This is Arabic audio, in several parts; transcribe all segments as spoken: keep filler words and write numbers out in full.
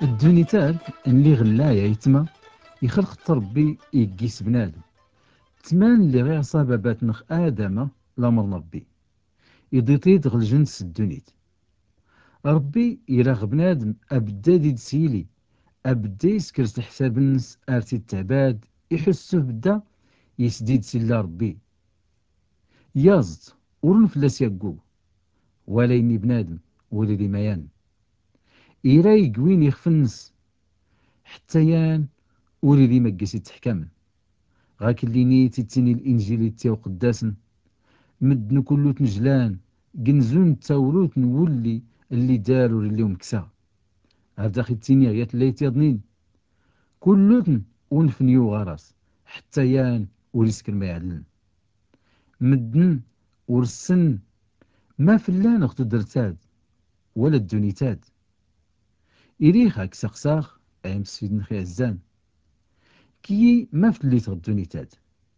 الدونيتال اللي غلايا يتما يخلق ربي يقيس بنادم تمان اللي غير صبابات نخ آدم لامر ربي يضيطيد غل جنس الدونيت ربي يراغ بنادم أبدا ديد سيلي أبدا يسكرس حساب الناس آرتي التعباد يحسه بدا يسديد سيلا ربي يازت ورن فلاس يقو ولا يني بنادم ولا دي ميان إيرا يقوين يخفنس حتى يان ولي دي مقاس يتحكم غاك اللي نيتي تيني الإنجيل تاو قداسن مدن كلو تنجلان جنزون تاولوت نولي اللي داروا اللي مكسا هذا خي تيني غيات اللي تيضنين كلوتن ونفنيو غراس حتى يان وريسكن ما يعلن مدن ورسن ما فلان اختو درتاد ولا الدونيتاد إريخاك سقساخ أيام سيدنا خي عزان كي ما فليت الدونيتاد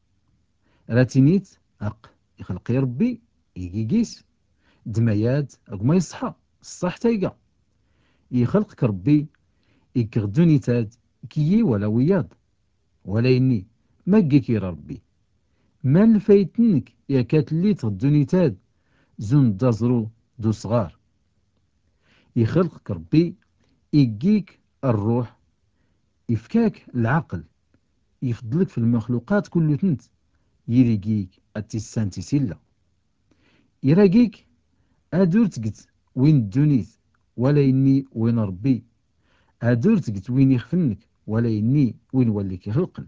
راتينيت أق يخلق ربي يقيقيس دميات أق ما يصحى الصح تايقا يخلقك ربي يكغدوني تاد كيي ولا وياض ولا يني ما كي ربي ما الفايتنك يا كاتلي تغدوني تاد زون دازرو دو صغار يخلقك ربي يجيك الروح يفكاك العقل يفضلك في المخلوقات كل تنت يريقيك التسانتي سيلا يراقيك أدور تقت وين دونيت ولا يني وين ربي أدور تقت وين يخفنك ولا يني وين وليك يخلقن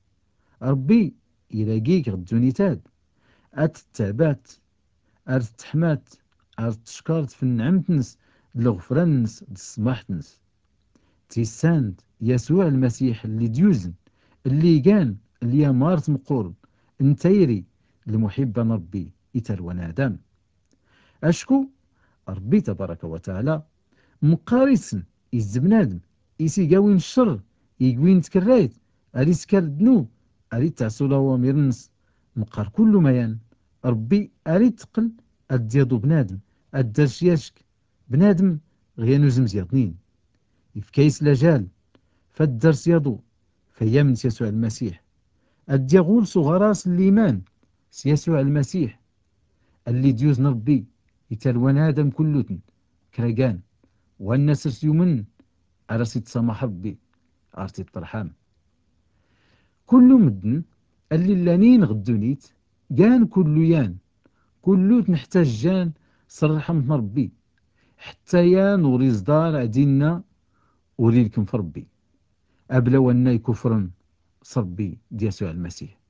ربي يلاقيك غدونيتاد أتتعبات أرتحمات أرتشكرت في النعمتنس لغفرانس السماحتنس تيساند يسوع المسيح اللي ديوزن اللي كان اللي مارت مقورب انتيري المحبة ربي يتروان آدم أشكو ربي تبارك وتعالى مقارسن يزبنادم يسي قاوين الشر يقوين تكريت أري سكر الذنوب أري تعسولا وميرنس مقار كل ميان ربي أري تقل أديادو بنادم أدرش ياشك بنادم غيانو زمزياطنين يفكايس لاجال فالدرس يضو فيامن يسوع المسيح أديغول صغراس الإيمان يسوع المسيح اللي ديوز ربي يتلوان آدم كلتن كرقان والناس يومن أرسي تسامح ربي أرسي الطرحام كل مدن اللي لانين غدونيت جان كل يان كلوت نحتاج جان صرحة من ربي حتى يان وريز دار عدينا وريلكم في ربي أبلا وانا يكفرن صربي دي يسوع المسيح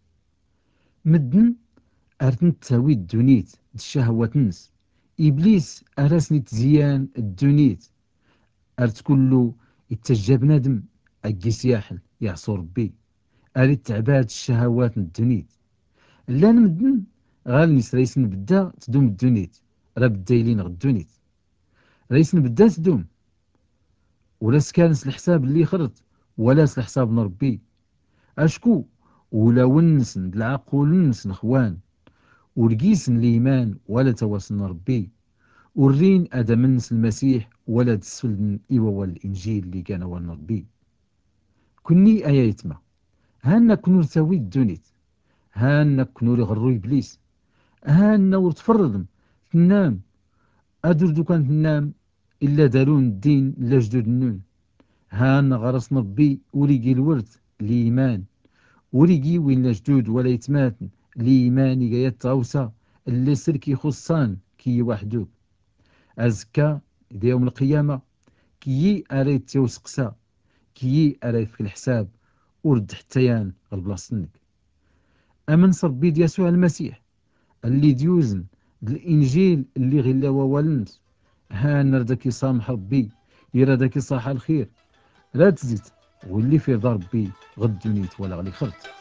مدن أرتن تساوي الدونيت الشهوات نس إبليس أرسني تزيان الدونيت أرت كله يتجا بنادم أجي سياحل يعصو ربي أريد تعباد الشهوات الدونيت لا نمدن غال نس ريس نبدا تدوم الدونيت راه بدايلين غدونيت ريس نبدا تدوم ولا سكانس الحساب اللي خرت ولا الحساب نربي أشكو ولا ونسن العقول نسن خوان ورقيسن الإيمان ولا تواسن ربي ورين أدم نس المسيح ولا تسفل إيوا والإنجيل اللي كان وان ربي كني آياتما هانا كنور تساوي الدونيت هانا كنور يغرو إبليس هانا ورتفرضم تنام أدور دو كان تنام إلا دارون الدين إلا جدود النون هانا غرس ربي وريقي الورد الإيمان وريقي وين لا جدود ولا يتماتن الإيمان جايات تغوصا اللي سركي خصان كي وحدو أزكا دي يوم القيامة كي أريد توسقسا كي أريد في الحساب ورد حتيان غلبلاصتنك أمن صربي دي يسوع المسيح اللي ديوزن الإنجيل اللي غلا ووالنس ها نردك يسامح ربي يرادك صاح الخير لا تزيد واللي في ضربي غدونيت ولا غلي خرت